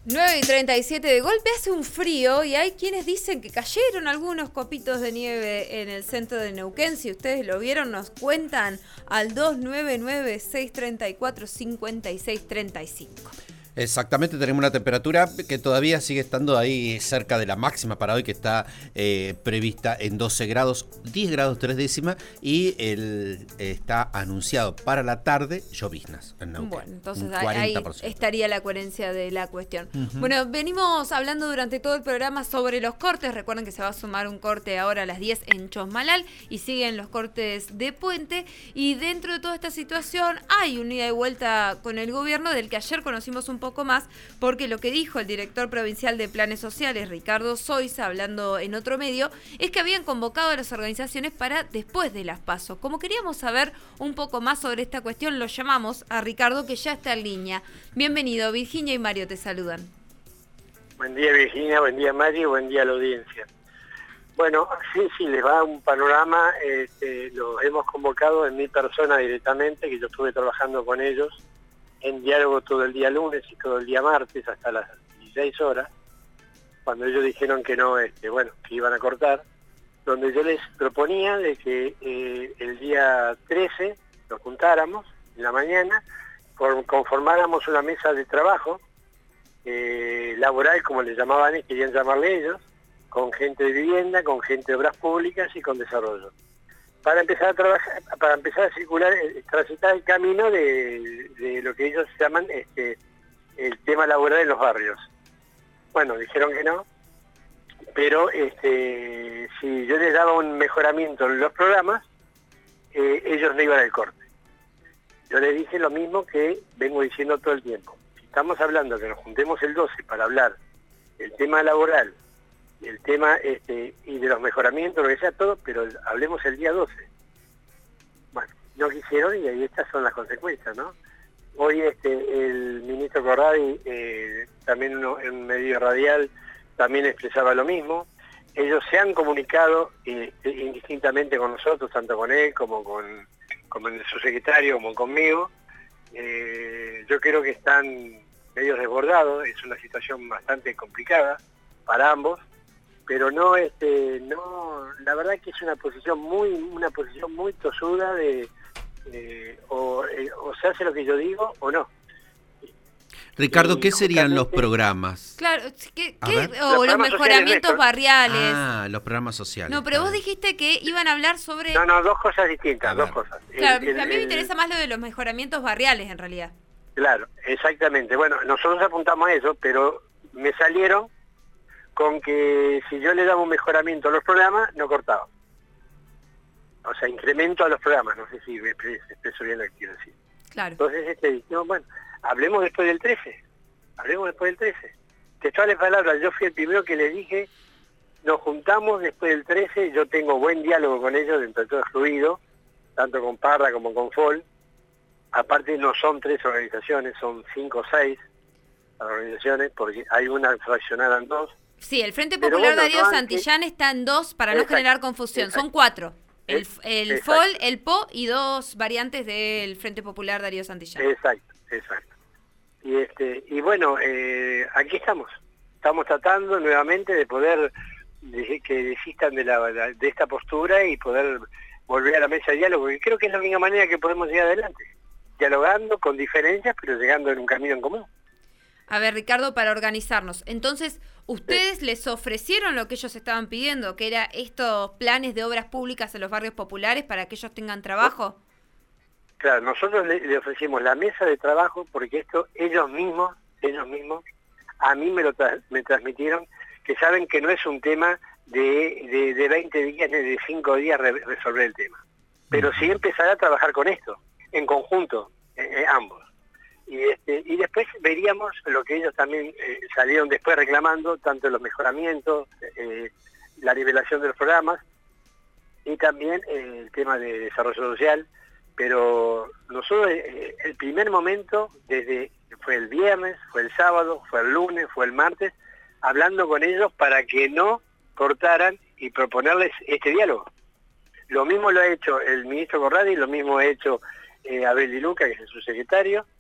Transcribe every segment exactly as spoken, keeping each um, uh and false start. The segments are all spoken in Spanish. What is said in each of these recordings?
nueve y treinta y siete, de golpe hace un frío y hay quienes dicen que cayeron algunos copitos de nieve en el centro de Neuquén. Si ustedes lo vieron, nos cuentan al dos nueve nueve, seis tres cuatro, cinco seis tres cinco. Exactamente, tenemos una temperatura que todavía sigue estando ahí cerca de la máxima para hoy, que está eh, prevista en doce grados, diez grados tres décimas, y el, eh, está anunciado para la tarde lloviznas en Neuquén. Bueno, entonces ahí estaría la coherencia de la cuestión. Uh-huh. Bueno, venimos hablando durante todo el programa sobre los cortes. Recuerden que se va a sumar un corte ahora a las diez en Chosmalal y siguen los cortes de Puente. Y dentro de toda esta situación hay un ida y vuelta con el gobierno del que ayer conocimos un poco más, porque lo que dijo el director provincial de Planes Sociales, Ricardo Zoisa, hablando en otro medio, es que habían convocado a las organizaciones para después de las PASO. Como queríamos saber un poco más sobre esta cuestión, lo llamamos a Ricardo, que ya está en línea. Bienvenido, Virginia y Mario te saludan. Buen día, Virginia, buen día, Mario, buen día a la audiencia. Bueno, sí, sí, les va un panorama. Este, los hemos convocado en mi persona directamente, que yo estuve trabajando con ellos en diálogo todo el día lunes y todo el día martes hasta las dieciséis horas, cuando ellos dijeron que no, este, bueno, que iban a cortar, donde yo les proponía de que eh, el día trece nos juntáramos en la mañana, conformáramos una mesa de trabajo eh, laboral, como le llamaban y querían llamarle ellos, con gente de vivienda, con gente de obras públicas y con desarrollo, para empezar a trabajar, para empezar a circular, transitar el camino de, de lo que ellos llaman este, el tema laboral en los barrios. Bueno, dijeron que no, pero este, si yo les daba un mejoramiento en los programas, eh, ellos no iban al corte. Yo les dije lo mismo que vengo diciendo todo el tiempo. Si estamos hablando que nos juntemos el doce para hablar del tema laboral, el tema este, y de los mejoramientos, lo que sea todo, pero hablemos el día doce. Bueno, no quisieron y ahí estas son las consecuencias, ¿no? Hoy este, el ministro Corradi, eh, también uno, en un medio radial, también expresaba lo mismo. Ellos se han comunicado eh, indistintamente con nosotros, tanto con él como con, como el subsecretario, como conmigo. Eh, yo creo que están medio desbordados, es una situación bastante complicada para ambos. Pero no, este, no, la verdad que es una posición muy, una posición muy tosuda de, eh, o, eh, o se hace lo que yo digo o no. Ricardo, ¿qué serían los programas? Claro, ¿qué, qué, o los, los mejoramientos sociales, barriales. Ah, los programas sociales. No, pero vos dijiste que iban a hablar sobre... No, no, dos cosas distintas, dos cosas. Claro, el, el, a mí me interesa más lo de los mejoramientos barriales, en realidad. Claro, exactamente. Bueno, nosotros apuntamos a eso, pero me salieron con que si yo le daba un mejoramiento a los programas, no cortaba. O sea, incremento a los programas, no sé si me expreso bien lo que quiero decir. Claro. Entonces, este, dijimos, bueno, hablemos después del trece, hablemos después del trece. Textuales palabras, yo fui el primero que les dije, nos juntamos después del trece, yo tengo buen diálogo con ellos, dentro de todo es fluido, tanto con Parra como con Fol. Aparte no son tres organizaciones, son cinco o seis organizaciones, porque hay una fraccionada en dos. Sí, el Frente Popular bueno, Darío no Santillán que... está en dos para exacto, no generar confusión. Exacto. Son cuatro. El, el F O L, el P O y dos variantes del Frente Popular Darío Santillán. Exacto, exacto. Y este y bueno, eh, aquí estamos. Estamos tratando nuevamente de poder de, que desistan de, la, de esta postura y poder volver a la mesa de diálogo, porque creo que es la única manera que podemos llegar adelante. Dialogando con diferencias, pero llegando en un camino en común. A ver, Ricardo, para organizarnos. Entonces, ¿ustedes sí. les ofrecieron lo que ellos estaban pidiendo, que era estos planes de obras públicas en los barrios populares para que ellos tengan trabajo? Claro, nosotros le, le ofrecimos la mesa de trabajo porque esto ellos mismos, ellos mismos, a mí me lo tra me transmitieron, que saben que no es un tema de, de, de veinte días ni de cinco días re resolver el tema. Pero sí empezar a trabajar con esto, en conjunto, eh, ambos. Y, este, y después veríamos lo que ellos también eh, salieron después reclamando, tanto los mejoramientos, eh, la nivelación de los programas y también eh, el tema de desarrollo social. Pero nosotros, eh, el primer momento, desde fue el viernes, fue el sábado, fue el lunes, fue el martes, hablando con ellos para que no cortaran y proponerles este diálogo. Lo mismo lo ha hecho el ministro Corradi, lo mismo ha hecho eh, Abel Di Luca, que es el subsecretario.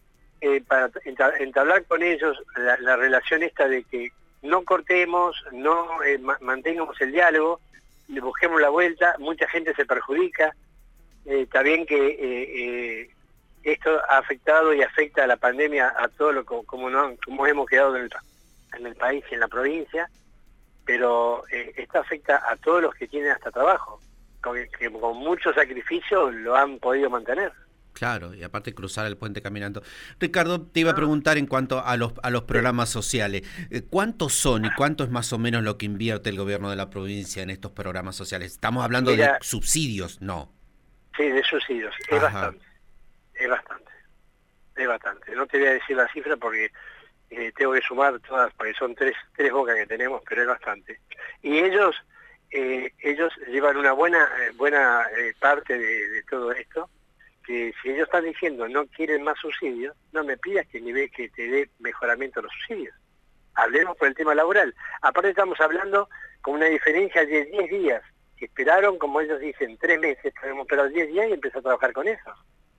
eh, para entablar con ellos la, la relación esta de que no cortemos, no eh, ma mantengamos el diálogo, le busquemos la vuelta, mucha gente se perjudica, eh, está bien que eh, eh, esto ha afectado y afecta a la pandemia a todo lo como, como, no, como hemos quedado en el, en el país y en la provincia, pero eh, esto afecta a todos los que tienen hasta trabajo, con, que con mucho sacrificio lo han podido mantener. Claro, y aparte cruzar el puente caminando. Ricardo, te iba a preguntar en cuanto a los a los programas sociales. ¿Cuántos son y cuánto es más o menos lo que invierte el gobierno de la provincia en estos programas sociales? ¿Estamos hablando Mira, de subsidios? No. Sí, de subsidios. Es Ajá. bastante. Es bastante. Es bastante. No te voy a decir la cifra porque eh, tengo que sumar todas, porque son tres, tres bocas que tenemos, pero es bastante. Y ellos eh, ellos llevan una buena, eh, buena eh, parte de, de todo esto, que si ellos están diciendo no quieren más subsidios, no me pidas que, nivel, que te dé mejoramiento a los subsidios. Hablemos por el tema laboral. Aparte estamos hablando con una diferencia de diez días, que esperaron, como ellos dicen, tres meses, podemos esperar diez días y empezar a trabajar con eso.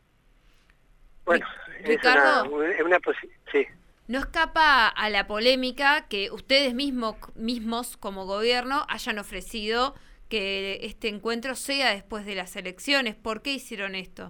Bueno, Ricardo, es una, una sí. No escapa a la polémica que ustedes mismo, mismos como gobierno hayan ofrecido que este encuentro sea después de las elecciones. ¿Por qué hicieron esto?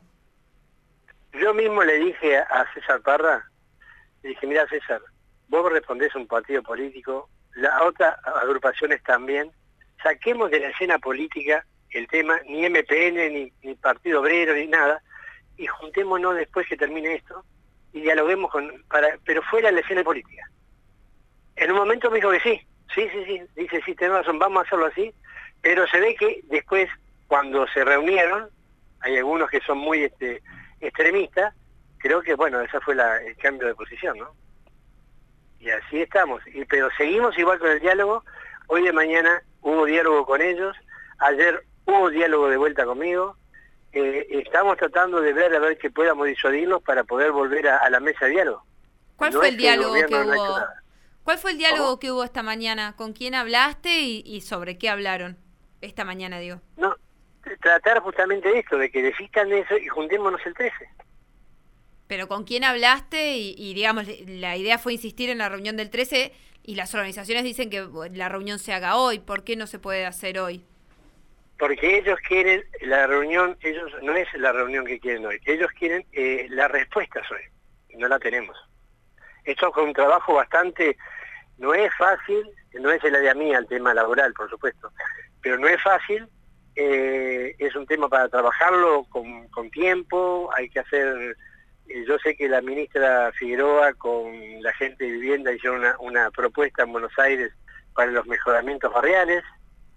Yo mismo le dije a César Parra, le dije, mira César, vos respondés a un partido político, las otras agrupaciones también, saquemos de la escena política el tema, ni M P N, ni, ni Partido Obrero, ni nada, y juntémonos después que termine esto, y dialoguemos con, para, pero fuera de la escena política. En un momento me dijo que sí, sí, sí, sí, dice, sí, tenés razón, vamos a hacerlo así, pero se ve que después, cuando se reunieron, hay algunos que son muy este, extremistas, creo que, bueno, ese fue la, el cambio de posición, ¿no? Y así estamos, y, pero seguimos igual con el diálogo. Hoy de mañana hubo diálogo con ellos, ayer hubo diálogo de vuelta conmigo, eh, estamos tratando de ver a ver que podamos disuadirlos para poder volver a, a la mesa de diálogo. ¿Cuál no fue el diálogo el que no hubo? ¿Cuál fue el diálogo ¿Cómo? que hubo esta mañana? ¿Con quién hablaste y, y sobre qué hablaron? Esta mañana, digo. No, tratar justamente de esto, de que desistan de eso y juntémonos el trece. Pero ¿con quién hablaste? Y, y digamos, la idea fue insistir en la reunión del trece y las organizaciones dicen que la reunión se haga hoy. ¿Por qué no se puede hacer hoy? Porque ellos quieren la reunión, ellos no es la reunión que quieren hoy, ellos quieren eh, las respuestas hoy, no la tenemos. Esto es un trabajo bastante, no es fácil, no es el área mía el tema laboral, por supuesto, pero no es fácil, eh, es un tema para trabajarlo con, con tiempo, hay que hacer, eh, yo sé que la ministra Figueroa con la gente de vivienda hicieron una, una propuesta en Buenos Aires para los mejoramientos barriales.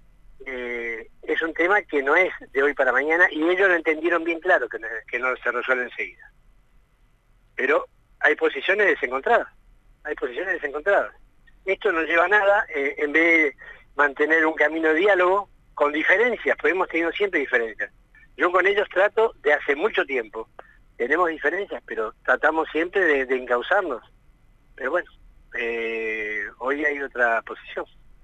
Eh, es un tema que no es de hoy para mañana y ellos lo entendieron bien claro, que no, que no se resuelve enseguida. Pero hay posiciones desencontradas, hay posiciones desencontradas. Esto no lleva a nada, eh, en vez de mantener un camino de diálogo, con diferencias, porque hemos tenido siempre diferencias. Yo con ellos trato de hace mucho tiempo, tenemos diferencias, pero tratamos siempre de, de encauzarnos. Pero bueno, eh, hoy hay otra posición.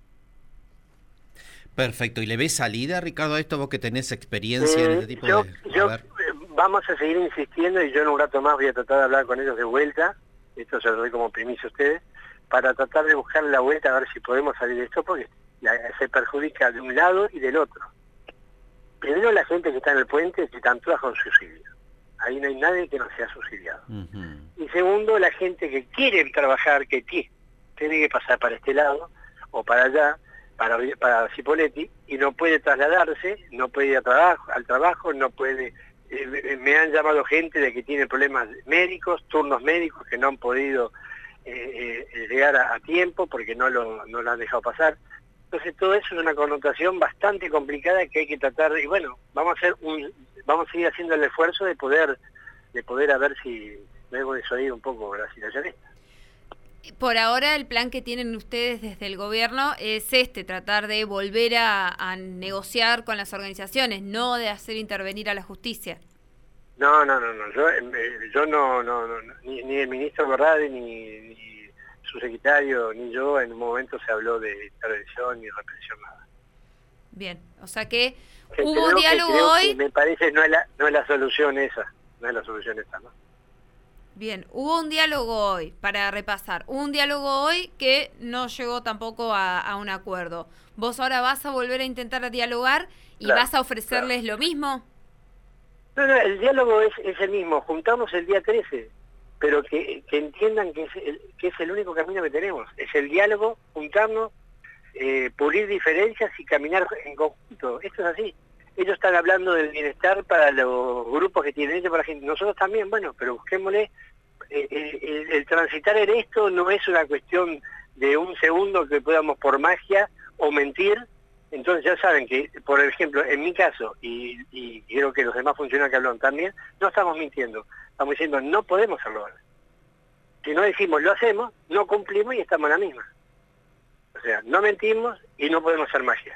Perfecto. ¿Y le ves salida, Ricardo, a esto, vos que tenés experiencia eh, en este tipo yo, de...? Yo, eh, vamos a seguir insistiendo y yo en un rato más voy a tratar de hablar con ellos de vuelta, esto se lo doy como primicia a ustedes, para tratar de buscar la vuelta a ver si podemos salir de esto, porque la, se perjudica de un lado y del otro. Primero la gente que está en el puente se están todas con subsidio. Ahí no hay nadie que no sea subsidiado. Uh-huh. Y segundo, la gente que quiere trabajar, que tiene que pasar para este lado o para allá, para, para Cipolletti, y no puede trasladarse, no puede ir a trabajo, al trabajo, no puede... Eh, me han llamado gente de que tiene problemas médicos, turnos médicos que no han podido eh, eh, llegar a, a tiempo porque no lo, no lo han dejado pasar. Entonces todo eso es una connotación bastante complicada que hay que tratar, y bueno, vamos a hacer un, vamos a seguir haciendo el esfuerzo de poder, de poder a ver si luego desoír un poco la situación esta. Por ahora el plan que tienen ustedes desde el gobierno es este, tratar de volver a, a negociar con las organizaciones, no de hacer intervenir a la justicia. No, no, no, no. Yo, yo no, no, no ni, ni el ministro Corradi, ni, ni su secretario, ni yo en un momento se habló de intervención ni represión, nada. Bien, o sea que que hubo un diálogo hoy. Me parece no es la, no es la solución esa, no es la solución esa, ¿no? Bien, hubo un diálogo hoy, para repasar, hubo un diálogo hoy que no llegó tampoco a, a un acuerdo. ¿Vos ahora vas a volver a intentar dialogar y Claro, vas a ofrecerles claro. lo mismo? No, no, el diálogo es, es el mismo, juntamos el día trece, pero que, que entiendan que es, el, que es el único camino que tenemos, es el diálogo, juntarnos, eh, pulir diferencias y caminar en conjunto, esto es así. Ellos están hablando del bienestar para los grupos que tienen ellos, para la gente, nosotros también, bueno, pero busquémosle, eh, el, el transitar en esto no es una cuestión de un segundo que podamos por magia o mentir. Entonces ya saben que, por ejemplo, en mi caso, y, y creo que los demás funcionarios que hablan también, no estamos mintiendo, estamos diciendo no podemos hacerlo ahora. Si no decimos lo hacemos, no cumplimos y estamos en la misma. O sea, no mentimos y no podemos hacer magia.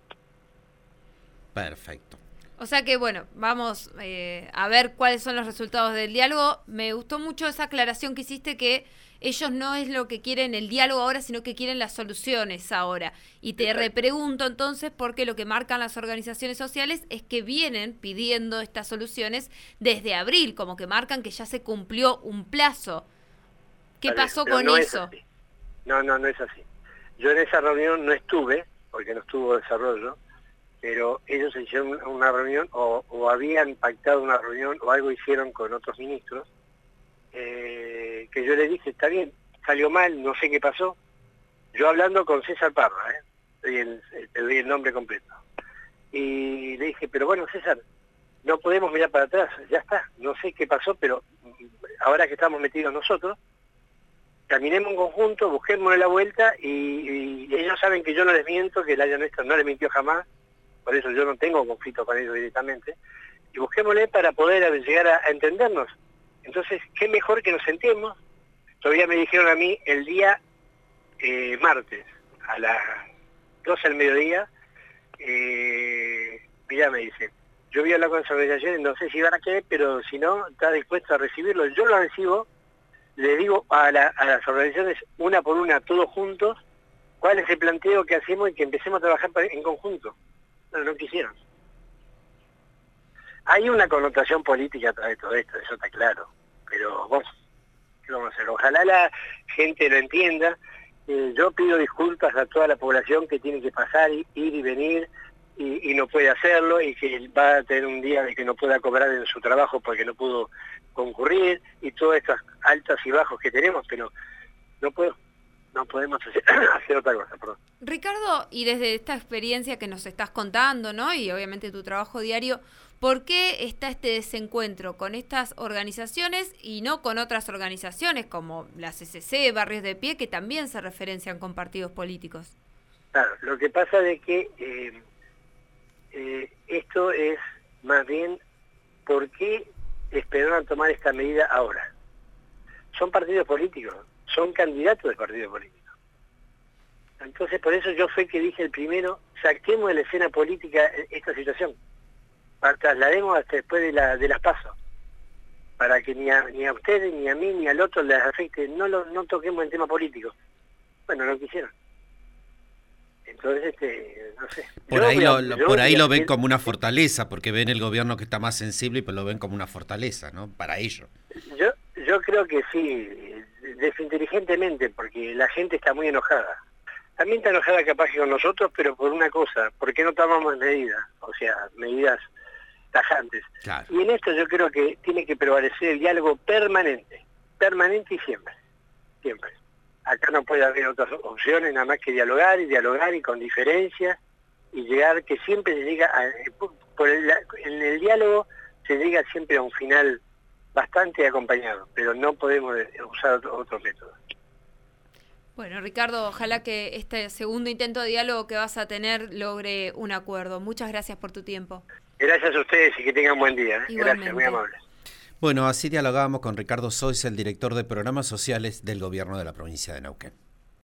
Perfecto. O sea que, bueno, vamos eh, a ver cuáles son los resultados del diálogo. Me gustó mucho esa aclaración que hiciste, que ellos no es lo que quieren el diálogo ahora, sino que quieren las soluciones ahora. Y te repregunto entonces, porque lo que marcan las organizaciones sociales es que vienen pidiendo estas soluciones desde abril, como que marcan que ya se cumplió un plazo. ¿Qué Vale, pasó pero con no eso? Es así. No, no, no es así. Yo en esa reunión no estuve, porque no estuvo desarrollo, pero ellos hicieron una reunión o, o habían pactado una reunión o algo hicieron con otros ministros, eh, que yo les dije, está bien, salió mal, no sé qué pasó. Yo hablando con César Parra, ¿eh? Doy el, te doy el nombre completo. Y le dije, pero bueno, César, no podemos mirar para atrás, ya está, no sé qué pasó, pero ahora que estamos metidos nosotros, caminemos en conjunto, busquémonos la vuelta y, y ellos saben que yo no les miento, que el Aya Néstor no les mintió jamás, por eso yo no tengo conflicto con ellos directamente, y busquémosle para poder llegar a, a entendernos. Entonces, qué mejor que nos sentemos. Todavía me dijeron a mí el día eh, martes, a las doce del mediodía, eh, mirá, me dice, yo voy a hablar con las organizaciones, no sé si van a querer, pero si no, está dispuesto a recibirlo. Yo lo recibo, le digo a, la, a las organizaciones, una por una, todos juntos, cuál es el planteo que hacemos y que empecemos a trabajar en conjunto. No, no quisieron. Hay una connotación política a través de todo esto, eso está claro, pero vos, ¿qué vamos a hacer? Ojalá la gente lo entienda. Eh, yo pido disculpas a toda la población que tiene que pasar, ir y venir, y, y no puede hacerlo, y que va a tener un día de que no pueda cobrar en su trabajo porque no pudo concurrir, y todas estas altas y bajos que tenemos, pero no puedo. No podemos hacer, hacer otra cosa, perdón. Ricardo, y desde esta experiencia que nos estás contando, ¿no? Y obviamente tu trabajo diario, ¿por qué está este desencuentro con estas organizaciones y no con otras organizaciones como la C C C, Barrios de Pie, que también se referencian con partidos políticos? Claro, lo que pasa es que eh, eh, esto es más bien, ¿por qué esperaron tomar esta medida ahora? Son partidos políticos, son candidatos de partidos políticos. Entonces, por eso yo fue que dije el primero, saquemos de la escena política esta situación, traslademos hasta después de, la, de las pasos, para que ni a, ni a ustedes, ni a mí, ni al otro les afecte, no, lo, no toquemos el tema político. Bueno, no quisieron. Entonces, este, no sé. Por yo ahí, a, lo, por ahí lo ven como una fortaleza, porque ven el gobierno que está más sensible y pues lo ven como una fortaleza, ¿no? Para ellos. Yo, yo creo que sí, desinteligentemente, porque la gente está muy enojada. También está enojada capaz que con nosotros, pero por una cosa, ¿por qué no tomamos medidas? O sea, medidas tajantes. Claro. Y en esto yo creo que tiene que prevalecer el diálogo permanente, permanente y siempre, siempre. Acá no puede haber otras opciones, nada más que dialogar y dialogar y con diferencias y llegar, que siempre se llega a, por el, en el diálogo se llega siempre a un final bastante acompañado, pero no podemos usar otros otro métodos. Bueno, Ricardo, ojalá que este segundo intento de diálogo que vas a tener logre un acuerdo. Muchas gracias por tu tiempo. Gracias a ustedes y que tengan buen día. ¿eh? Gracias, muy amables. Bueno, así dialogábamos con Ricardo Sois, el director de programas sociales del gobierno de la provincia de Neuquén.